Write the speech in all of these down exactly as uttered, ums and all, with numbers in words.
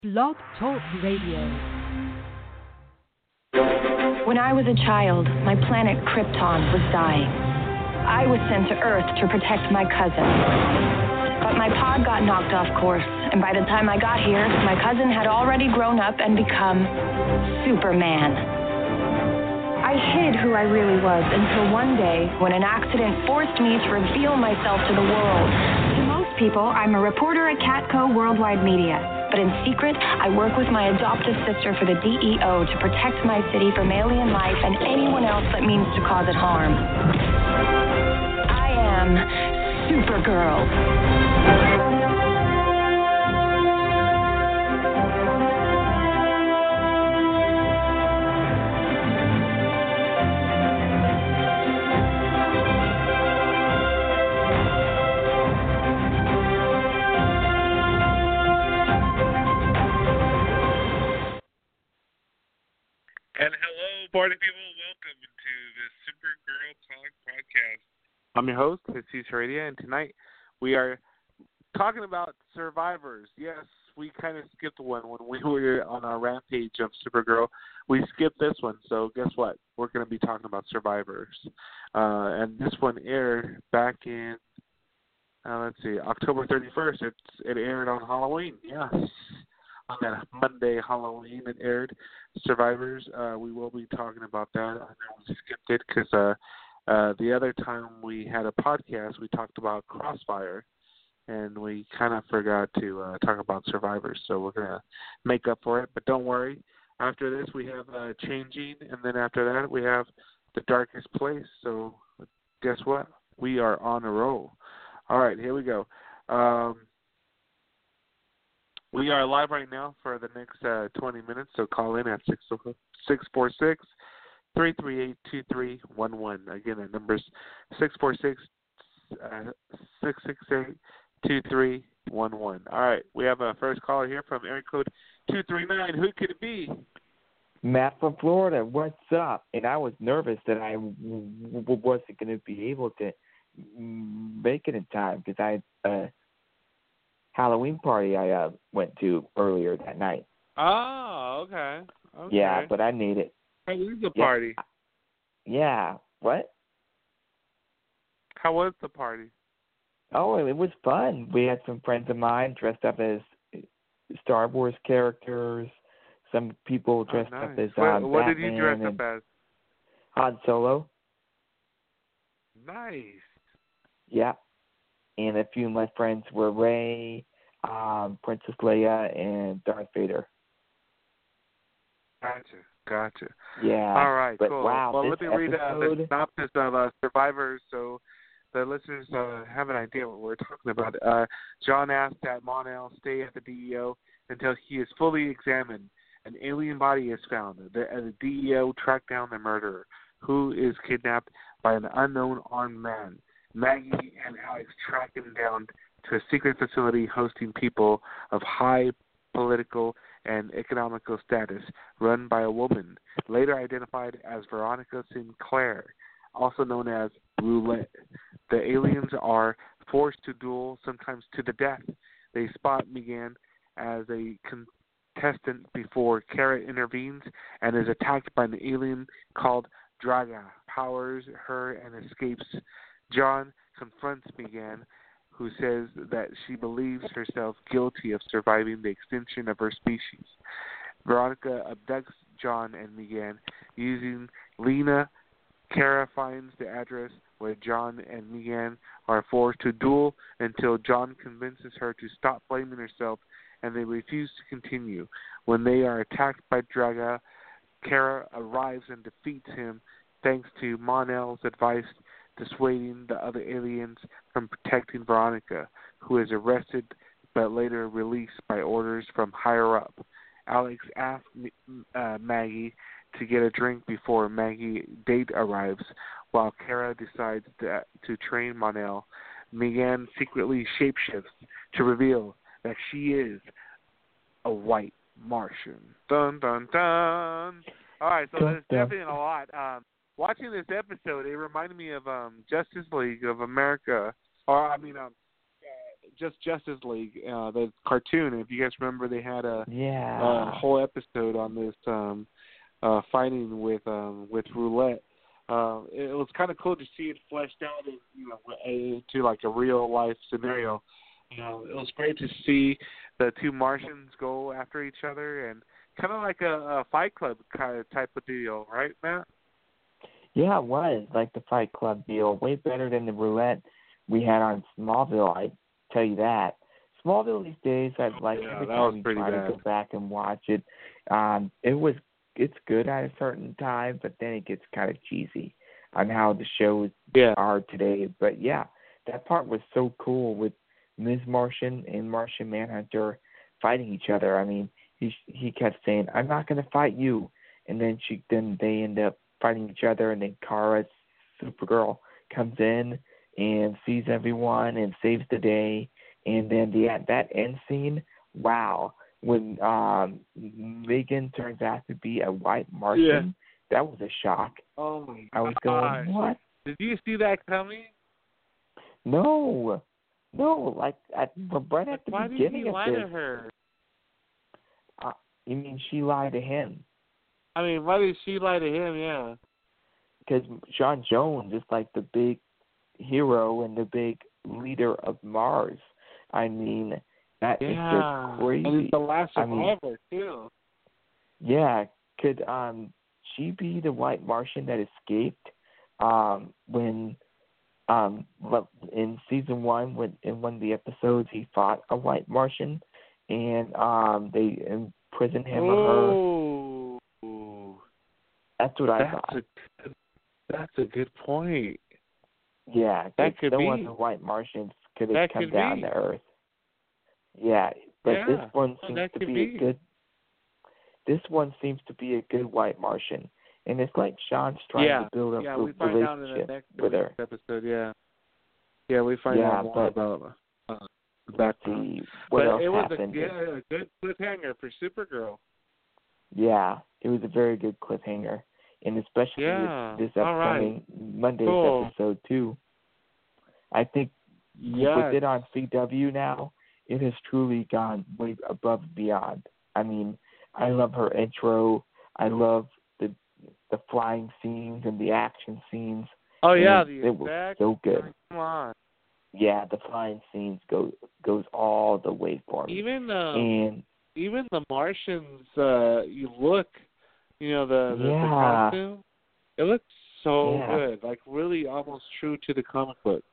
Blog Talk Radio. When I was a child, my planet Krypton was dying. I was sent to Earth to protect my cousin. But my pod got knocked off course, and by the time I got here, my cousin had already grown up and become Superman. I hid who I really was until one day when an accident forced me to reveal myself to the world. To most people, I'm a reporter at Catco Worldwide Media. But in secret, I work with my adoptive sister for the D E O to protect my city from alien life and anyone else that means to cause it harm. I am Supergirl. And hello, party people. Welcome to the Supergirl Talk podcast. I'm your host, Jesus Heredia, and tonight we are talking about Survivors. Yes, we kind of skipped one when we were on our rampage of Supergirl. We skipped this one, so guess what? We're going to be talking about Survivors. Uh, and this one aired back in, uh, let's see, October thirty-first. It's, it aired on Halloween, yes. On that Monday, Halloween, it aired Survivors. Uh, we will be talking about that. I know we skipped it because uh, uh, the other time we had a podcast, we talked about Crossfire, and we kind of forgot to uh, talk about Survivors. So we're going to make up for it. But don't worry. After this, we have uh, Changing, and then after that, we have The Darkest Place. So guess what? We are on a roll. All right, here we go. Um, We are live right now for the next uh, twenty minutes, so call in at six four six, three three eight, two three one one. Again, the number is six four six, six six eight, two three one one. All right, we have a first caller here from area code two three nine. Who could it be? Matt from Florida, what's up? And I was nervous that I w- w- wasn't going to be able to make it in time because I uh Halloween party I uh, went to earlier that night. Oh, okay. okay. Yeah, but I need it. How was the Yeah. party? Yeah. What? How was the party? Oh, it was fun. We had some friends of mine dressed up as Star Wars characters. Some people dressed oh, nice. up as What, uh, what Batman did you dress and up as? Han Solo. Nice. Yeah. And a few of my friends were Rey, um, Princess Leia, and Darth Vader. Gotcha, gotcha. Yeah. All right, but cool. Wow, well, this let me read uh, the episode... synopsis of uh, Survivors so the listeners uh, have an idea what we're talking about. Uh, John asks that Mon-El stay at the D E O until he is fully examined. An alien body is found. The, uh, the D E O track down the murderer, who is kidnapped by an unknown armed man. Maggie and Alex track him down to a secret facility hosting people of high political and economical status run by a woman, later identified as Veronica Sinclair, also known as Roulette. The aliens are forced to duel, sometimes to the death. They spot Megan as a contestant before Kara intervenes and is attacked by an alien called Draga, powers her and escapes. John confronts Megan, who says that she believes herself guilty of surviving the extinction of her species. Veronica abducts John and Megan using Lena. Kara finds the address where John and Megan are forced to duel until John convinces her to stop blaming herself, and they refuse to continue. When they are attacked by Draga, Kara arrives and defeats him thanks to Mon-El's advice, dissuading the other aliens from protecting Veronica, who is arrested but later released by orders from higher up. Alex asks uh, Maggie to get a drink before Maggie's date arrives, while Kara decides to, to train Mon-El. Megan secretly shapeshifts to reveal that she is a white Martian. Dun, dun, dun. All right, so there's definitely a lot. Um, watching this episode, it reminded me of um, Justice League of America, or I mean, um, just Justice League, uh, the cartoon. If you guys remember, they had a, Yeah. a whole episode on this um, uh, fighting with um, with Roulette. Uh, it was kind of cool to see it fleshed out in, you know, into like a real life scenario. You know, it was great to see the two Martians go after each other, and kind of like a, a Fight Club kind of type of deal, right, Matt? Yeah, it was like the Fight Club deal. Way better than the Roulette we had on Smallville, I tell you that. Smallville these days, I like yeah, every that time was you pretty try bad. to go back and watch it. Um, it was it's good at a certain time, but then it gets kind of cheesy on how the shows yeah. are today. But yeah, that part was so cool with Miz Martian and Martian Manhunter fighting each other. I mean, he he kept saying, "I'm not going to fight you," and then she then they end up fighting each other, and then Kara, Supergirl, comes in and sees everyone and saves the day. And then the that end scene, wow, when um, Megan turns out to be a white Martian, Yeah. that was a shock. Oh my I was gosh. going, what? Did you see that coming? No, no, like at right at the Why beginning did he of lie this. to her? Uh, you mean she lied to him? I mean, why did she lie to him? Yeah. Because John Jones is like the big hero and the big leader of Mars. I mean, that is Yeah. just crazy. And he's the last I mean, survivor, too. yeah, could um she be the white Martian that escaped um when um in season one when in one of the episodes he fought a white Martian and um they imprisoned him oh. or her? That's what I That's thought. a, that's a good point. Yeah, that could no be. other white Martians could have That come could down be. to Earth. Yeah, but Yeah. this one Oh, seems that to could be, be. a good. This one seems to be a good white Martian, and it's like Sean's trying yeah. to build up yeah, a we find out in the relationship next with her. episode. Yeah. Yeah, we find Yeah, out more but about uh, the let's background. see what but else it was happened. a, yeah, a good cliffhanger for Supergirl. Yeah, it was a very good cliffhanger, and especially Yeah. with this All upcoming right. Monday's Cool. episode too. I think Yes. with it on C W now, it has truly gone way above and beyond. I mean, I love her intro. I love the the flying scenes and the action scenes. Oh yeah, and the it was effects. so good. Come on. Yeah, the flying scenes go goes all the way for me. Even um, and even the Martians, uh, you look, you know, the the, yeah, the costume, it looks so yeah. good, like really almost true to the comic book.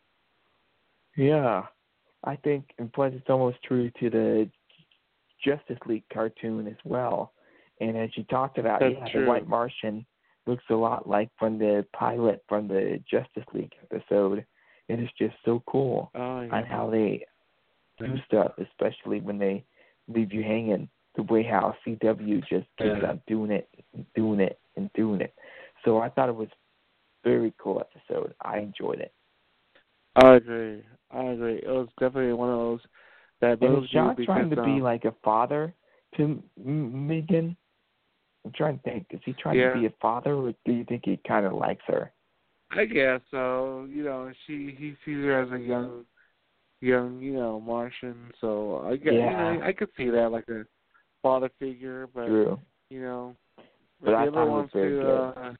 Yeah, I think, and plus it's almost true to the Justice League cartoon as well. And as you talked about, That's yeah, true. the White Martian looks a lot like from the pilot from the Justice League episode. It is just so cool Oh, yeah. on how they do stuff, especially when they leave you hanging. The way how C W just keeps Yeah. on doing it, and doing it, and doing it. So I thought it was a very cool episode. I enjoyed it. I agree. I agree. It was definitely one of those that And moves is John you trying because, to be um, like a father to M- Megan? I'm trying to think. Is he trying Yeah. to be a father, or do you think he kind of likes her? I guess so. You know, she he sees her as a young, young, you know, Martian. So I guess Yeah. you know, I could see that like a father figure, but True. you know, But if I he ever thought it was wants very to, good. uh,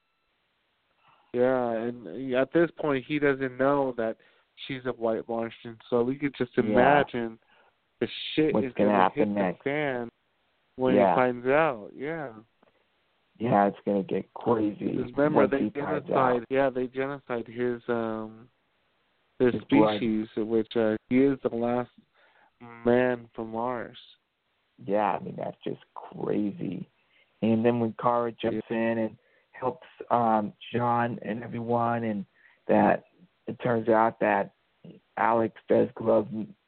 yeah, and at this point he doesn't know that she's a white Martian, so we could just Yeah. imagine the shit What's is gonna gonna happen hit the next? fan when Yeah. he finds out. Yeah. Yeah, it's gonna get crazy. Because remember, once they he finds genocide. out. Yeah, they genocide his um his, His blood. species, which uh, he is the last man from Mars. Yeah, I mean that's just crazy. And then when Kara jumps in and helps um John and everyone, and that it turns out that Alex does love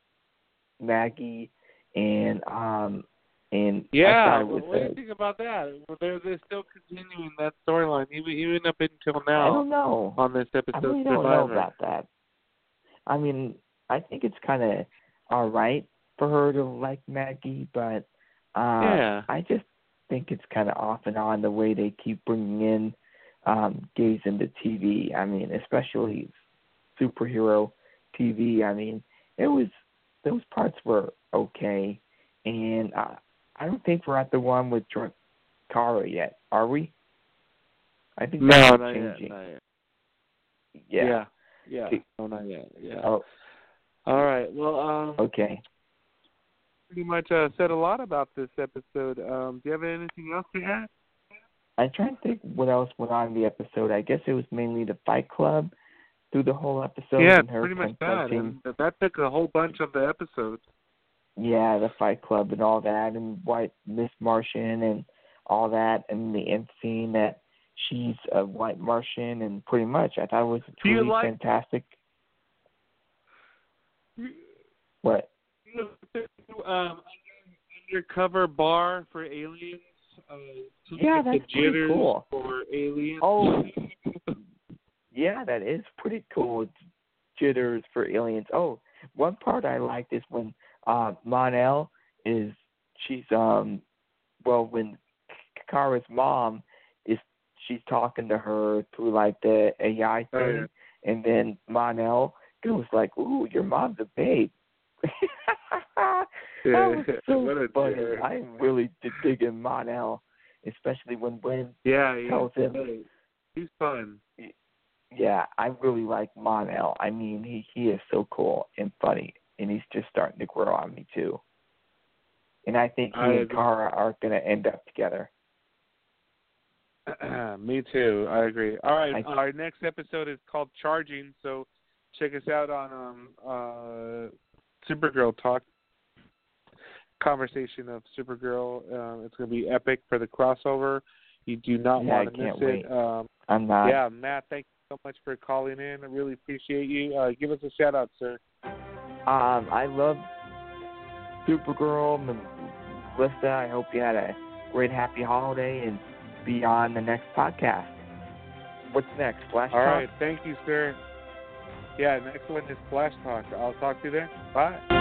Maggie, and um and I Yeah, thought it what, was what do a, you think about that? Well, they're they're still continuing that storyline, even even up until I now don't know. on this episode. I really don't Survivor. know about that. I mean, I think it's kind of all right for her to like Maggie, but uh, Yeah. I just think it's kind of off and on the way they keep bringing in um, gays into T V. I mean, especially superhero T V. I mean, it was those parts were okay, and uh, I don't think we're at the one with Kara yet, are we? I think no, that's not changing. yet, not yet. Yeah. Yeah. Yeah. yeah. No, not yet. Yeah. Oh. All right. Well, um. Okay. Pretty much uh, said a lot about this episode. Um, do you have anything else to add? I'm trying to think what else went on in the episode. I guess it was mainly the Fight Club through the whole episode. Yeah, and her pretty much that. confronting- And that took a whole bunch of the episodes. Yeah, the Fight Club and all that, and White Miss Martian and all that, and the end scene that she's a White Martian, and pretty much I thought it was Do you truly like- fantastic. What? Um, undercover bar for aliens. Uh, Yeah, that's the pretty jitters cool. For aliens. Oh, yeah, that is pretty cool. Jitters for aliens. Oh, one part I liked is when uh, Mon-El is she's um well when Kara's mom is she's talking to her through like the A I thing, Oh, yeah. and then Mon-El goes like, "Ooh, your mom's a babe." That was so What a funny. jerk. I'm really digging Mon-El, especially when Gwen Yeah, yeah. tells him. Hey, he's fun. Yeah, I really like Mon-El. I mean, he, he is so cool and funny, and he's just starting to grow on me, too. And I think he I and agree. Kara are going to end up together. Me too. I agree. All right. I, Our next episode is called Charging, so check us out on um, uh, Supergirl Talk. Conversation of Supergirl. Um, it's going to be epic for the crossover. You do not yeah, want to I miss can't it. wait. Um, I'm not. yeah, Matt, thank you so much for calling in. I really appreciate you. Uh, give us a shout out, sir. Um, I love Supergirl, Melissa. I hope you had a great, happy holiday, and be on the next podcast. What's next? Flash All Talk? right. Thank you, sir. Yeah, next one is Flash Talk. I'll talk to you then. Bye.